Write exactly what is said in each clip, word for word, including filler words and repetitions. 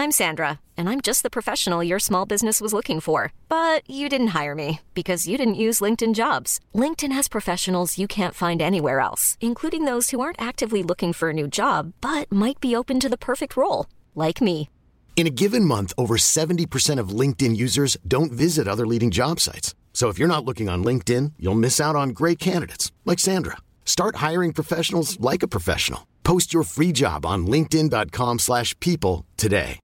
I'm Sandra, and I'm just the professional your small business was looking for. But you didn't hire me because you didn't use LinkedIn Jobs. LinkedIn has professionals you can't find anywhere else, including those who aren't actively looking for a new job, but might be open to the perfect role, like me. In a given month, over seventy percent of LinkedIn users don't visit other leading job sites. So if you're not looking on LinkedIn, you'll miss out on great candidates like Sandra. Start hiring professionals like a professional. Post your free job on linkedin.com slash people today.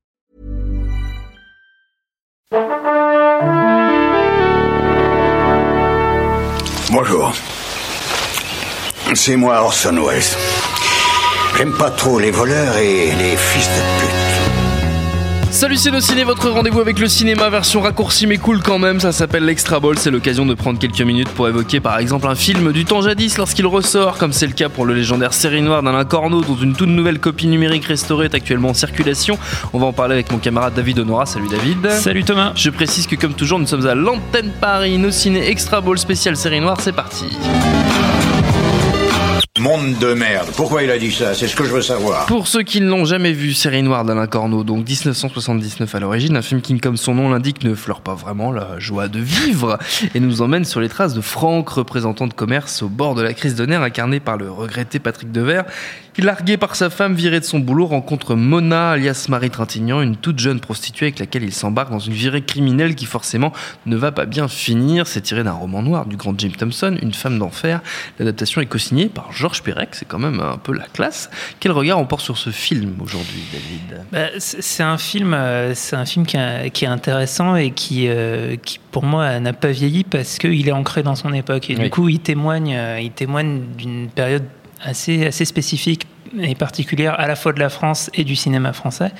Bonjour. C'est moi Orson Welles. J'aime pas trop les voleurs et les fils de pute. Salut, c'est Ciné, votre rendez-vous avec le cinéma, version raccourcie mais cool quand même. Ça s'appelle l'Extra Ball, c'est l'occasion de prendre quelques minutes pour évoquer par exemple un film du temps jadis lorsqu'il ressort, comme c'est le cas pour le légendaire Série Noire d'Alain Corneau, dont une toute nouvelle copie numérique restaurée est actuellement en circulation. On va en parler avec mon camarade David Honora. Salut David. Salut Thomas. Je précise que comme toujours nous sommes à l'antenne Paris, nos ciné Extra Ball spécial Série Noire, c'est parti. Monde de merde. Pourquoi il a dit ça ? C'est ce que je veux savoir. Pour ceux qui ne l'ont jamais vu, Série Noire d'Alain Corneau, donc dix-neuf cent soixante-dix-neuf à l'origine, un film qui, comme son nom l'indique, ne fleure pas vraiment la joie de vivre et nous emmène sur les traces de Franck, représentant de commerce au bord de la crise de nerfs, incarné par le regretté Patrick Devers. Il, largué par sa femme, viré de son boulot, rencontre Mona, alias Marie Trintignant, une toute jeune prostituée avec laquelle il s'embarque dans une virée criminelle qui forcément ne va pas bien finir. C'est tiré d'un roman noir du grand Jim Thompson, Une femme d'enfer. L'adaptation est co-signée par Georges Perec, c'est quand même un peu la classe. Quel regard on porte sur ce film aujourd'hui, David ? Bah, c'est un film, c'est un film qui, a, qui est intéressant et qui, euh, qui, pour moi, n'a pas vieilli parce qu'il est ancré dans son époque. Et oui. Du coup, il témoigne, il témoigne d'une période assez, assez spécifique et particulière à la fois de la France et du cinéma français.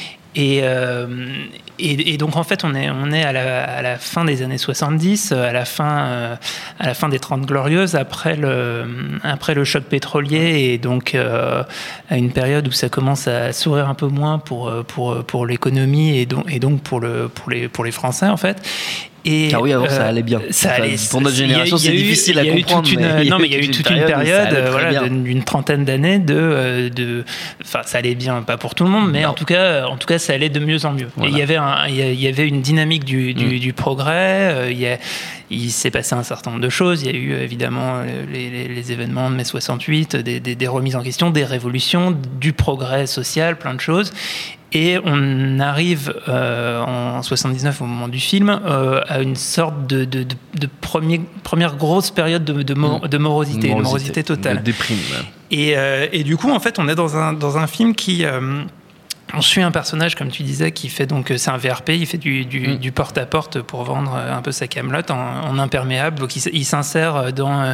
Et, euh, et, et donc en fait on est, on est à, la, à la fin des années soixante-dix, à la fin, euh, à la fin des Trente Glorieuses, après le, après le choc pétrolier, et donc euh, à une période où ça commence à sourire un peu moins pour, pour, pour l'économie et donc, et donc pour, le, pour, les, pour les Français en fait. Et ah oui, alors euh, ça allait bien. Ça enfin, allait, pour notre génération, c'est eu, difficile à comprendre. Une, mais non, mais il y a eu toute une période, période voilà, d'une trentaine d'années de, de, enfin, ça allait bien, pas pour tout le monde, mais non. en tout cas, en tout cas, ça allait de mieux en mieux. Voilà. Et il y avait, un, il y avait une dynamique du, du, mm. du progrès. Il y a, il s'est passé un certain nombre de choses. Il y a eu évidemment les, les, les événements de mai soixante-huit, des, des, des remises en question, des révolutions, du progrès social, plein de choses. Et on arrive euh, en soixante-dix-neuf, au moment du film, euh, à une sorte de, de, de, de premier, première grosse période de, de, mor- de morosité, une morosité totale. De déprime. Et, euh, et du coup, en fait, on est dans un, dans un film qui... Euh, on suit un personnage, comme tu disais, qui fait donc, c'est un V R P, il fait du, du, mmh. du porte-à-porte pour vendre un peu sa camelote en, en imperméable. Donc il, il s'insère dans,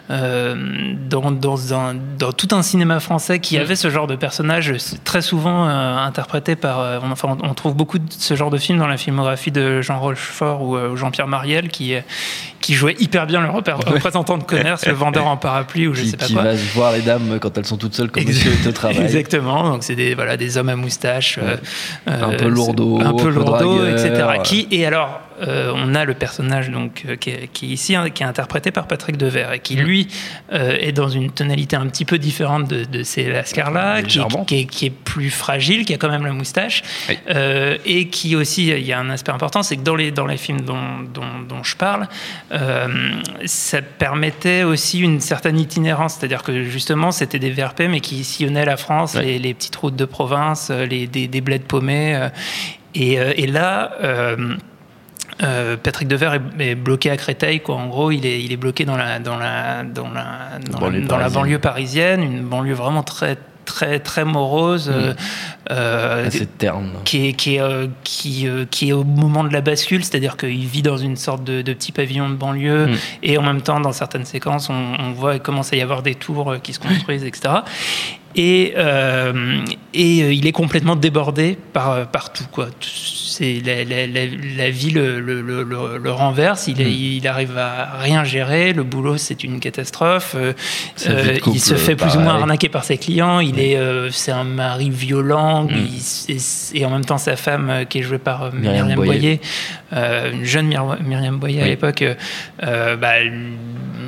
euh, dans, dans, un, dans tout un cinéma français qui mmh. avait ce genre de personnage très souvent euh, interprété par... Euh, on, enfin, on trouve beaucoup de ce genre de films dans la filmographie de Jean Rochefort ou euh, Jean-Pierre Mariel qui, qui jouait hyper bien le représentant de commerce, le vendeur en parapluie ou je qui, sais pas qui quoi. Qui va voir les dames quand elles sont toutes seules quand monsieur est au travail. Exactement, donc c'est des, voilà, des hommes à moustache. Euh, un peu lourdeau, un peu lourdeau, dragueur, et cetera. Ouais. Qui, et alors, euh, on a le personnage donc, euh, qui, est, qui est ici, hein, qui est interprété par Patrick Devers, et qui, lui, euh, est dans une tonalité un petit peu différente de, de ces Lascar-là, qui, qui, est, qui est plus fragile, qui a quand même la moustache, oui. euh, et qui aussi, il y a un aspect important, c'est que dans les, dans les films dont, dont, dont je parle, euh, ça permettait aussi une certaine itinérance, c'est-à-dire que justement, c'était des V R P, mais qui sillonnaient la France, oui. les, les petites routes de province, les Des, des bleds paumés. Euh, et, euh, et là, euh, euh, Patrick Devers est, est bloqué à Créteil, quoi. En gros, il est, il est bloqué dans la, dans la, dans la, dans, banlieue, dans la banlieue parisienne, une banlieue vraiment très, très, très morose. Mmh. Euh, assez terne. Qui est, qui, est, euh, qui, euh, qui est au moment de la bascule, c'est-à-dire qu'il vit dans une sorte de, de petit pavillon de banlieue, mmh. et en même temps, dans certaines séquences, on, on voit qu'il commence à y avoir des tours qui se construisent, et cetera. Et, euh, et euh, il est complètement débordé par, par tout, quoi. C'est la, la, la, la vie le, le, le, le renverse, il, est, mmh. il arrive à rien gérer, le boulot c'est une catastrophe, euh, euh, couple, il se fait plus pareil. ou moins arnaquer par ses clients, il mmh. est, euh, c'est un mari violent, mmh. il, et, et en même temps sa femme qui est jouée par euh, Myriam, Myriam Boyer, Boyer euh, une jeune Myr- Myriam Boyer oui. à l'époque, euh, bah, lui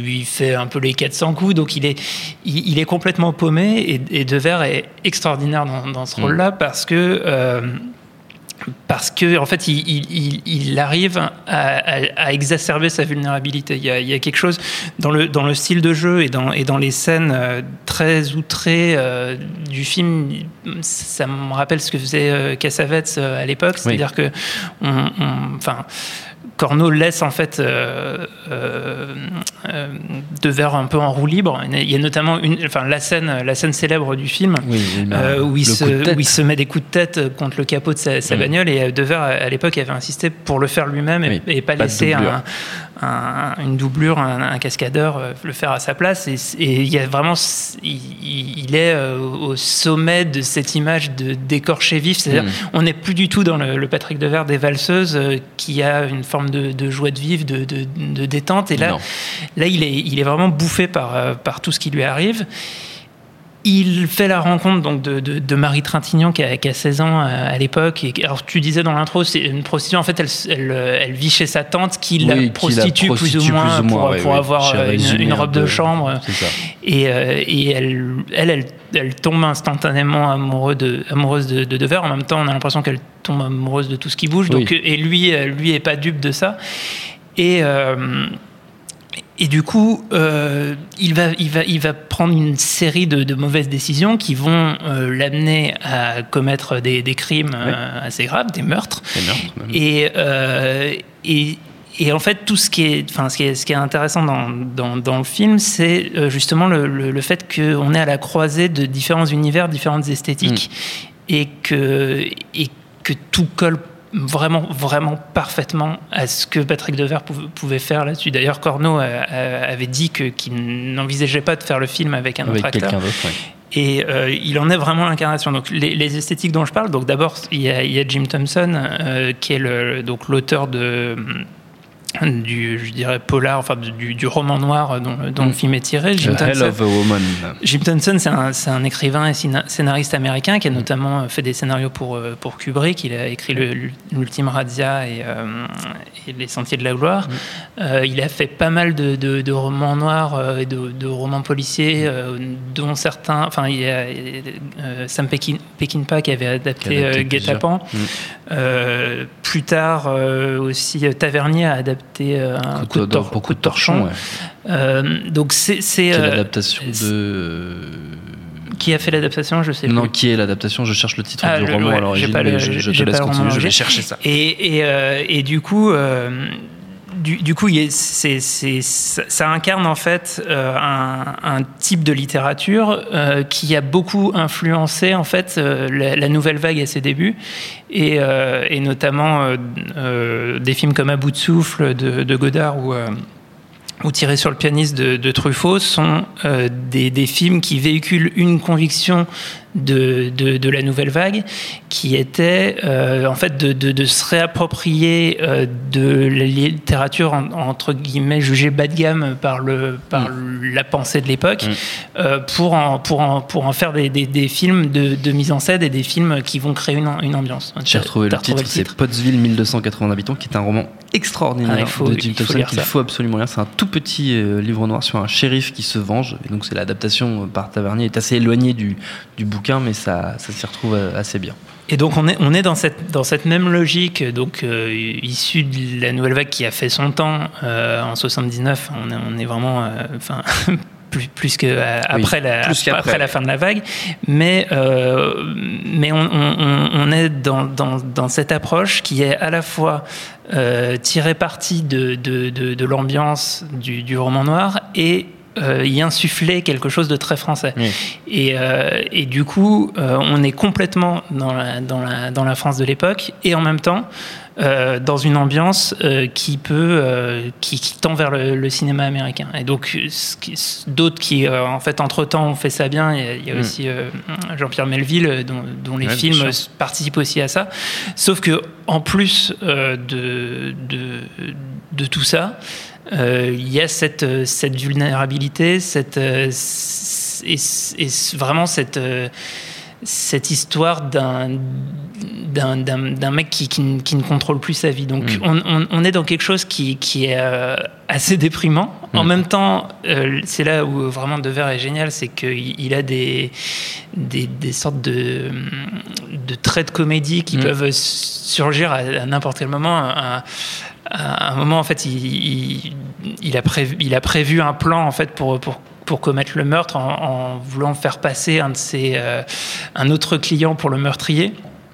lui fait un peu les quatre cents coups, donc il est, il, il est complètement paumé, et, et Devers est extraordinaire dans, dans ce rôle-là, parce que... Euh, Parce que en fait, il, il, il arrive à, à, à exacerber sa vulnérabilité. Il y, a, il y a quelque chose dans le, dans le style de jeu et dans, et dans les scènes euh, très outrées euh, du film. Ça me rappelle ce que faisait euh, Cassavetes euh, à l'époque, c'est-à-dire oui. que, on, on, enfin. Corneau laisse en fait euh, euh, euh, Devers un peu en roue libre. Il y a notamment une, enfin la scène, la scène célèbre du film oui, oui, euh, où, il se, où il se met des coups de tête contre le capot de sa, sa oui. bagnole. Et Devers à l'époque avait insisté pour le faire lui-même et, oui, et pas, pas laisser un, un, une doublure, un, un cascadeur euh, le faire à sa place. Et, et il y a vraiment, il, il est euh, au sommet de cette image de d'écorché vif. C'est-à-dire, mm. on n'est plus du tout dans le, le Patrick Devers des valseuses euh, qui a une forme de, de joie de vivre, de, de, de détente. Et là, non. là il, est, il est vraiment bouffé par, par tout ce qui lui arrive. Il fait la rencontre donc, de, de, de Marie Trintignant qui a, qui a seize ans à, à l'époque. Et, alors, tu disais dans l'intro, c'est une prostituée. En fait, elle, elle, elle vit chez sa tante qui oui, la prostitue, qui la prostitue plus ou moins, plus ou moins pour, ouais, pour ouais, avoir une, une robe de, de chambre. C'est ça. Et, euh, et elle, elle, elle, elle tombe instantanément amoureuse de, amoureuse de, de Devers. En même temps, on a l'impression qu'elle tombe amoureuse de tout ce qui bouge. Oui. Donc, et lui, lui est pas dupe de ça. Et... Euh, Et du coup, euh, il, va, il, va, il va prendre une série de, de mauvaises décisions qui vont euh, l'amener à commettre des, des crimes oui. euh, assez graves, des meurtres. Des meurtres même. Et, euh, et, et en fait, tout ce qui est, enfin, ce qui est, ce qui est intéressant dans, dans, dans le film, c'est euh, justement le, le, le fait qu'on est à la croisée de différents univers, différentes esthétiques, mmh. et, que, et que tout colle vraiment, vraiment parfaitement à ce que Patrick Devers pouvait faire là-dessus. D'ailleurs, Corneau a, a, avait dit que, qu'il n'envisageait pas de faire le film avec un avec autre acteur. Ouais. Et euh, il en est vraiment l'incarnation. Donc, les, les esthétiques dont je parle, donc d'abord, il y a, il y a Jim Thompson, euh, qui est le, donc, l'auteur de... du, je dirais, polar, enfin du, du roman noir dont, dont mm. le film est tiré. Jim Thompson, Hell of a Woman. Jim Thompson, c'est un, c'est un écrivain et scénariste américain qui a notamment fait des scénarios pour, pour Kubrick. Il a écrit le, l'Ultime Razzia et, euh, et Les Sentiers de la Gloire. Mm. Euh, il a fait pas mal de, de, de romans noirs et de, de romans policiers, euh, dont certains... Enfin, il y a euh, Sam Pekin, Peckinpah qui avait adapté, adapté euh, Guet-apens. Mm. Euh, plus tard, euh, aussi, Tavernier a adapté un coup, coup, de, tor- coup de torchon. Ouais. Euh, donc c'est, c'est, c'est euh, l'adaptation de. Qui a fait l'adaptation, je sais non, plus. Non, qui est l'adaptation? Je cherche le titre ah, du le, roman ouais, à l'origine, mais le, je, je te laisse continuer, je vais chercher ça. Et, et, euh, et du coup, euh, du, du coup, c'est, c'est, ça, ça incarne en fait euh, un, un type de littérature euh, qui a beaucoup influencé en fait euh, la, la nouvelle vague à ses débuts, et, euh, et notamment euh, euh, des films comme À bout de souffle de, de Godard ou euh, ou Tiré sur le pianiste de, de Truffaut sont euh, des, des films qui véhiculent une conviction de, de, de la nouvelle vague, qui était euh, en fait de, de, de se réapproprier euh, de la littérature en, entre guillemets jugée bas de gamme par, le, par mmh. la pensée de l'époque, mmh. euh, pour, en, pour, en, pour en faire des, des, des films de, de mise en scène et des films qui vont créer une, une ambiance. J'ai retrouvé le titre, le titre, c'est Pottsville mille deux cent quatre-vingts habitants, qui est un roman extraordinaire ah, faut, de Jim Thompson qu'il faut absolument lire. C'est un tout petit euh, livre noir sur un shérif qui se venge, et donc c'est l'adaptation par Tavernier, est assez éloignée du, du bouquin, mais ça, ça s'y retrouve assez bien. Et donc on est, on est dans, cette, dans cette même logique, donc euh, issue de la nouvelle vague qui a fait son temps euh, en soixante-dix-neuf. On est, on est vraiment, enfin, euh, plus, plus que euh, après, oui, la, plus après la fin de la vague, mais euh, mais on, on, on est dans, dans, dans cette approche qui est à la fois euh, tirer parti de, de, de, de l'ambiance du, du roman noir et Euh, y insuffler quelque chose de très français. Oui. Et, euh, et du coup, euh, on est complètement dans la, dans, la, dans la France de l'époque, et en même temps, euh, dans une ambiance euh, qui peut, euh, qui, qui tend vers le, le cinéma américain. Et donc, ce qui, d'autres qui, euh, en fait, entre-temps, ont fait ça bien. Il y a, il y a mmh. aussi euh, Jean-Pierre Melville, dont, dont les ouais, films participent aussi à ça. Sauf que, en plus euh, de, de, de tout ça, il euh, y a cette, cette vulnérabilité, cette, euh, et, et vraiment cette, euh, cette histoire d'un, d'un, d'un, d'un mec qui, qui, qui ne contrôle plus sa vie. Donc mmh. on, on, on est dans quelque chose qui, qui est euh, assez déprimant. Mmh. En même temps, euh, c'est là où vraiment Devers est génial, c'est qu'il il a des, des, des sortes de, de traits de comédie qui mmh. peuvent surgir à, à n'importe quel moment. À, à un moment, en fait, il, il, il, a prévu, il a prévu un plan en fait, pour... pour pour commettre le meurtre en, en voulant faire passer un de ses, euh, un autre client pour le meurtrier.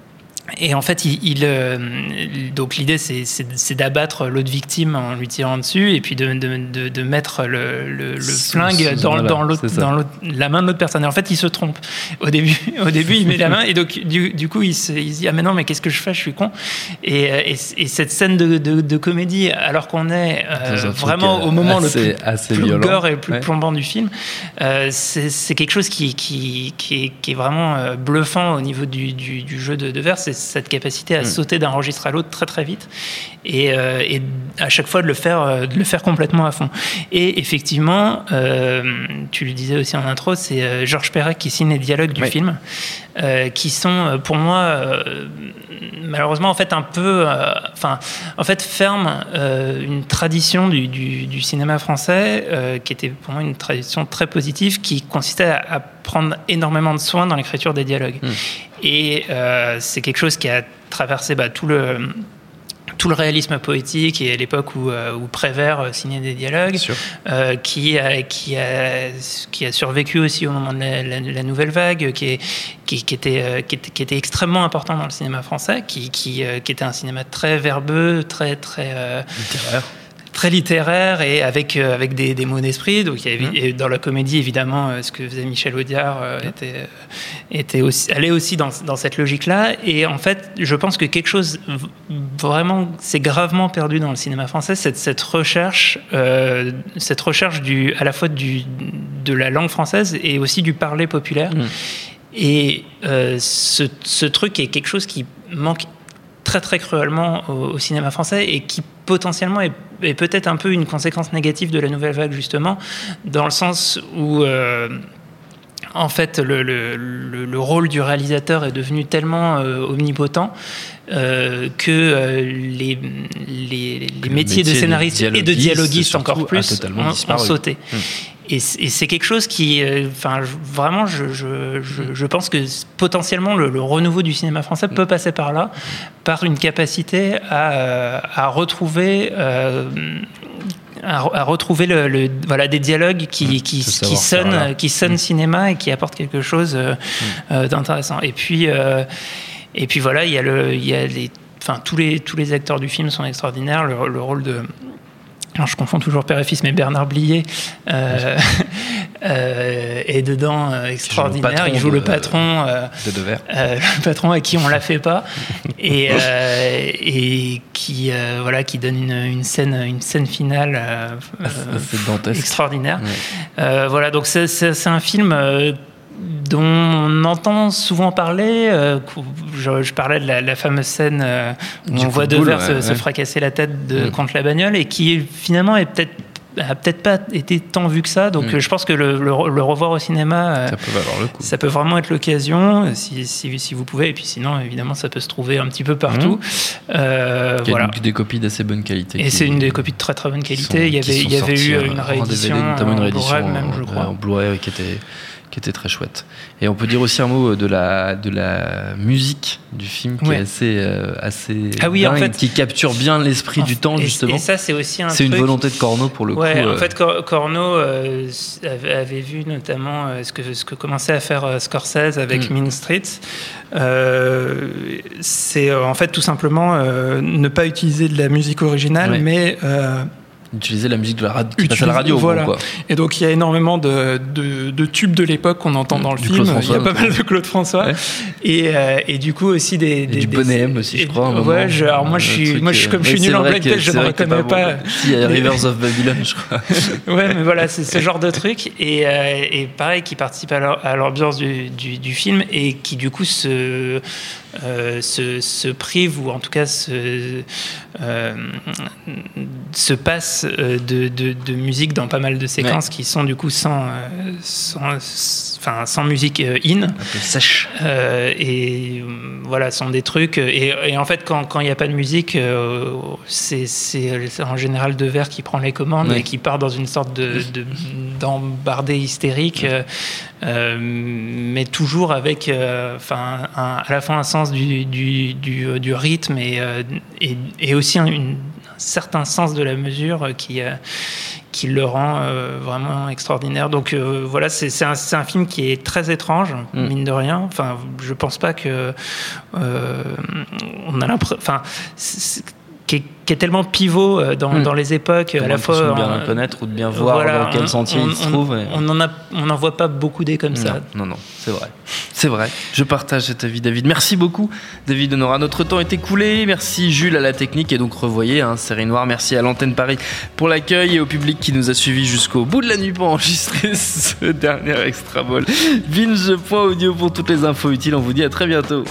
Et en fait, il, il, euh, donc l'idée, c'est, c'est, c'est d'abattre l'autre victime en lui tirant dessus et puis de, de, de, de mettre le, le, le flingue dans, voilà, dans, l'autre, dans l'autre, la main de l'autre personne. Et en fait, il se trompe. Au début, au début il met la main et donc, du, du coup, il se, il se dit « Ah mais non, mais qu'est-ce que je fais ? Je suis con ». Et, et, et cette scène de, de, de comédie, alors qu'on est euh, vraiment au moment assez, le plus, plus gore et le plus ouais. plombant du film, euh, c'est, c'est quelque chose qui, qui, qui, est, qui est vraiment euh, bluffant au niveau du, du, du jeu de Devers. C'est cette capacité à mmh. sauter d'un registre à l'autre très très vite et, euh, et à chaque fois de le faire de le faire complètement à fond. Et effectivement, euh, tu le disais aussi en intro, c'est euh, Georges Perec qui signe les dialogues du oui. film, euh, qui sont pour moi euh, malheureusement en fait un peu, enfin euh, en fait ferment euh, une tradition du, du, du cinéma français euh, qui était pour moi une tradition très positive, qui consistait à, à prendre énormément de soin dans l'écriture des dialogues. Mmh. Et euh, c'est quelque chose qui a traversé bah, tout le tout le réalisme poétique et à l'époque où, euh, où Prévert signait des dialogues, euh, qui a qui a qui a survécu aussi au moment de la, la, la nouvelle vague, qui est qui, qui était euh, qui était qui était extrêmement important dans le cinéma français, qui qui euh, qui était un cinéma très verbeux, très très euh, littéraire. Très littéraire et avec, euh, avec des, des mots d'esprit. Donc, il y avait, mmh. et dans la comédie, évidemment, euh, ce que faisait Michel Audiard euh, mmh. était, euh, était aussi, allait aussi dans, dans cette logique-là. Et en fait, je pense que quelque chose vraiment s'est gravement perdu dans le cinéma français, c'est cette recherche, euh, cette recherche du, à la fois du, de la langue française et aussi du parler populaire. Mmh. Et euh, ce, ce truc est quelque chose qui manque très très cruellement au, au cinéma français et qui potentiellement est, est peut-être un peu une conséquence négative de la nouvelle vague, justement, dans le sens où euh, en fait le, le, le, le rôle du réalisateur est devenu tellement euh, omnipotent euh, que euh, les, les, les métiers de scénariste et de dialoguiste encore plus ont, ont sauté. Hum. Et c'est quelque chose qui, enfin, euh, vraiment, je, je, je, je pense que potentiellement le, le renouveau du cinéma français peut passer par là, par une capacité à, à retrouver, euh, à, à retrouver le, le, voilà, des dialogues qui, qui, qui sonnent, qui sonnent mmh. cinéma et qui apportent quelque chose euh, mmh. euh, d'intéressant. Et puis, euh, et puis voilà, il y a le, il y a les, enfin, tous les tous les acteurs du film sont extraordinaires. Le, le rôle de Alors, je confonds toujours père et fils, mais Bernard Blier euh, euh, est dedans euh, extraordinaire. Il joue le patron, euh, de Devers. Euh, le patron à qui on la fait pas, et, euh, et qui euh, voilà, qui donne une, une scène, une scène finale euh, euh, extraordinaire. Ouais. Euh, voilà, donc c'est, c'est, c'est un film. Euh, dont on entend souvent parler. Euh, je, je parlais de la, la fameuse scène euh, où du on voit Devers ouais, se, ouais. se fracasser la tête de, mmh. contre la bagnole et qui finalement est peut-être a peut-être pas été tant vu que ça, donc mmh. je pense que le, le, le revoir au cinéma, ça peut valoir le coup. Ça peut vraiment être l'occasion, si, si, si vous pouvez, et puis sinon, évidemment, ça peut se trouver un petit peu partout. Mmh. Euh, il y a voilà. des copies d'assez bonne qualité. Et qui, c'est une des copies de très très bonne qualité. Sont, il y avait, il y avait eu une réédition, D V D, notamment une réédition en Blu-ray, même, je crois. En Blu-ray qui était... qui était très chouette. Et on peut dire aussi un mot de la, de la musique du film qui ouais. est assez, euh, assez ah oui, dingue, en fait, qui capture bien l'esprit du temps, et, justement. Et ça, c'est aussi un C'est truc... une volonté de Corneau, pour le ouais, coup. En euh... fait, Cor- Corneau euh, avait, avait vu notamment euh, ce, que, ce que commençait à faire euh, Scorsese avec mm. Mean Streets. Euh, c'est euh, en fait tout simplement euh, ne pas utiliser de la musique originale, ouais. mais... Euh, utiliser la musique de la radio, qui passe à la radio. Voilà. Bon, quoi. Et donc il y a énormément de, de, de tubes de l'époque qu'on entend dans le du film. Il y a pas mal de Claude François. Ouais. Et, euh, et du coup aussi des... Et des du Bonnet M aussi, je crois. Ouais, je, alors moi, je suis, moi je, comme je suis nul en black test, je ne reconnais pas... Il y a Rivers of Babylon, je crois. Ouais, mais voilà, c'est ce genre de truc. Et, euh, et pareil, qui participe à, leur, à l'ambiance du, du, du film et qui du coup se... euh, se, se prive, ou en tout cas se, euh, se passe de, de, de musique dans pas mal de séquences ouais. qui sont du coup sans, sans, enfin, sans musique in. Un peu sèche. Euh, et voilà, sont des trucs. Et, et en fait, quand il n'y a pas de musique, euh, c'est, c'est en général Devers qui prend les commandes ouais. et qui part dans une sorte de, de, d'embardé hystérique, ouais. euh, mais toujours avec euh, enfin, un, à la fois un sens du, du, du, du rythme et, et, et aussi un, une, un certain sens de la mesure qui, qui le rend euh, vraiment extraordinaire. Donc euh, voilà, c'est, c'est, un, c'est un film qui est très étrange, mmh. mine de rien. Enfin, je pense pas que euh, on a l'impression. Enfin, c'est, Qui est, qui est tellement pivot dans, mmh. dans les époques, comment à la fois de bien le connaître ou de bien voir voilà, dans quel sentier on, il se trouve. Et... On n'en a, on n'en voit pas beaucoup des comme non, ça. Non, non, c'est vrai. C'est vrai. Je partage cet avis, David. Merci beaucoup, David Honora. Notre temps est écoulé. Merci, Jules, à la technique. Et donc, revoyez hein, Série Noire. Merci à l'Antenne Paris pour l'accueil et au public qui nous a suivis jusqu'au bout de la nuit pour enregistrer ce dernier Extra Ball. Binge point audio pour toutes les infos utiles. On vous dit à très bientôt.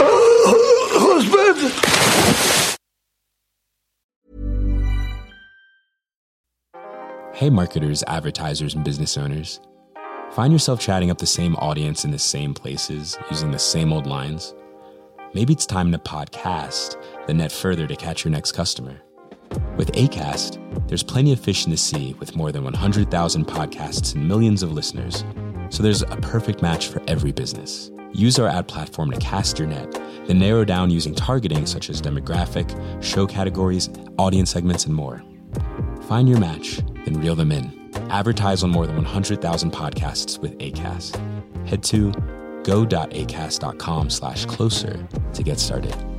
Hey marketers, advertisers, and business owners. Find yourself chatting up the same audience in the same places, using the same old lines? Maybe it's time to podcast, then net further to catch your next customer. With Acast, there's plenty of fish in the sea with more than one hundred thousand podcasts and millions of listeners. So there's a perfect match for every business. Use our ad platform to cast your net, then narrow down using targeting such as demographic, show categories, audience segments, and more. Find your match, then reel them in. Advertise on more than one hundred thousand podcasts with Acast. Head to go.acast.com slash closer to get started.